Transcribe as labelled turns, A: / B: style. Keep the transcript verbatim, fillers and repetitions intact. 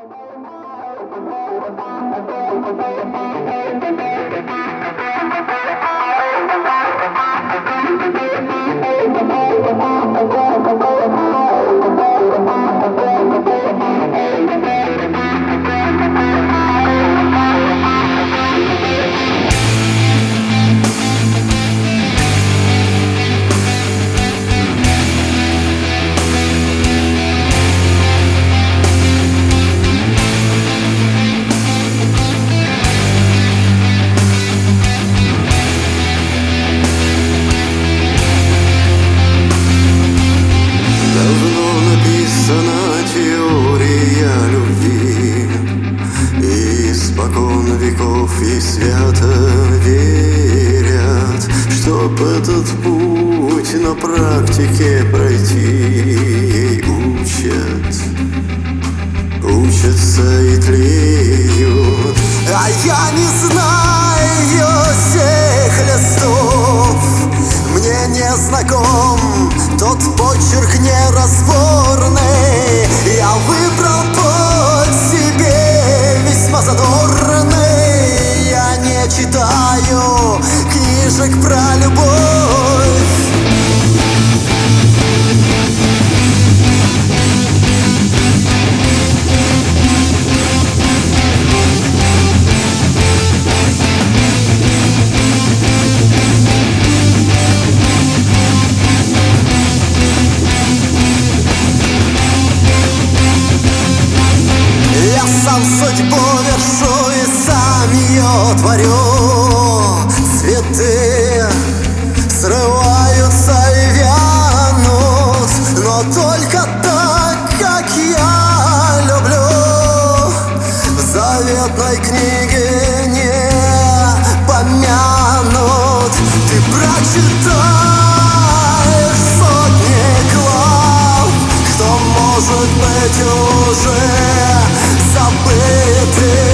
A: И свято верят, чтоб этот путь на практике пройти, ей учат, учатся и тлеют. А я не знаю всех листов, мне не знаком тот почерк неразборный. Я выбрал путь себе весьма задорный. Я не читаю книжек про любовь. Я сам судьбу вершу и сам ее творю. Цветы срываются и вянут, но только так, как я люблю. В заветной книге не помянут. Ты прочитаешь сотни глав, кто может быть уже забытый.